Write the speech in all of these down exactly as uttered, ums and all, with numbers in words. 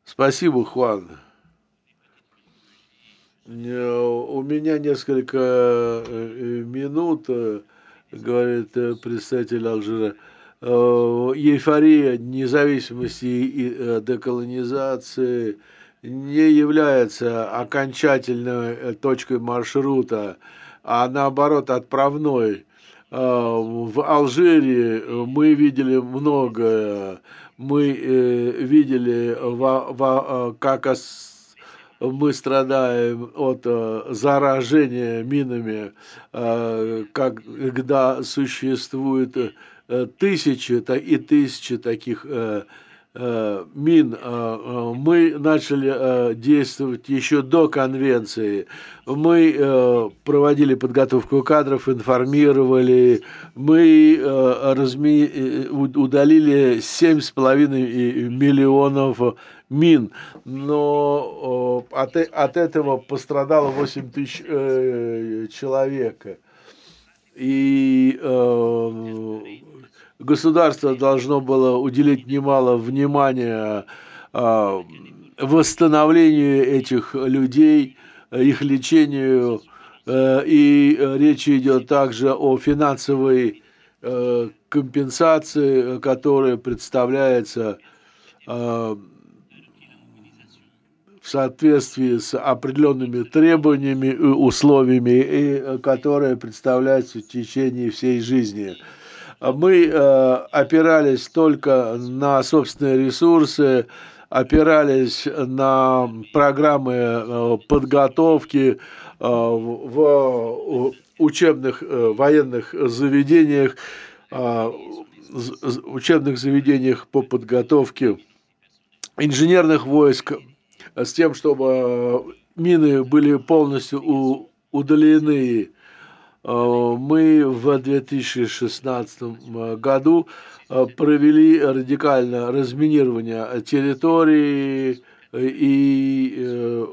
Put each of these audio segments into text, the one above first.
Спасибо, Хуан. Э, у меня несколько, э, э, минут, э, говорит, э, представитель Алжира. Э, эйфория независимости и, э, деколонизации не является окончательной, э, точкой маршрута, а наоборот отправной. Э, в Алжире мы видели многое. Мы, э, видели, во во как ос мы страдаем от, э, заражения минами, э, когда существует, э, тысячи та и тысячи таких, э, э, мин. Э, э, мы начали, э, действовать еще до конвенции. Мы, э, проводили подготовку кадров, информировали. Мы, э, разми э, уд удалили семь с половиной и миллионов мин, но, о, от э от этого пострадало восемь тысяч, э, человек. И, э, государство должно было уделить немало внимания, а, восстановлению этих людей, их лечению. Э, и речь идет также о финансовой, э, компенсации, которая представляется, а в соответствии с определенными требованиями и условиями, и которые представляются в течение всей жизни. Мы, э, опирались только на собственные ресурсы, опирались на программы, э, подготовки, э, в учебных, э, военных заведениях, а, з з учебных заведениях по подготовке инженерных войск, с тем, чтобы мины были полностью у удалены. Э, мы в две тысячи шестнадцатом году, э, провели радикальное разминирование территории, и, э,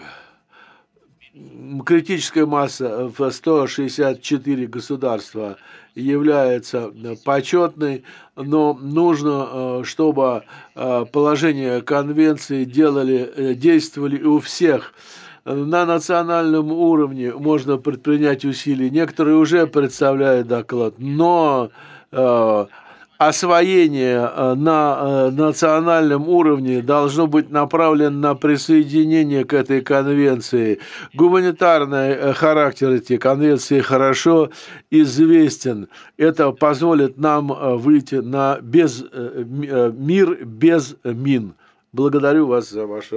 критическая масса в сто шестьдесят четыре государства является почетной, но нужно, э, чтобы, э, положения конвенции делали действовали у всех. На национальном уровне можно предпринять усилия, некоторые уже представляют доклад, но, э, освоение, э, на, э, национальном уровне должно быть направлено на присоединение к этой конвенции. Гуманитарный, э, характер этой конвенции хорошо известен. Это позволит нам, э, выйти на без э, ми мир без мин. Благодарю вас за ваше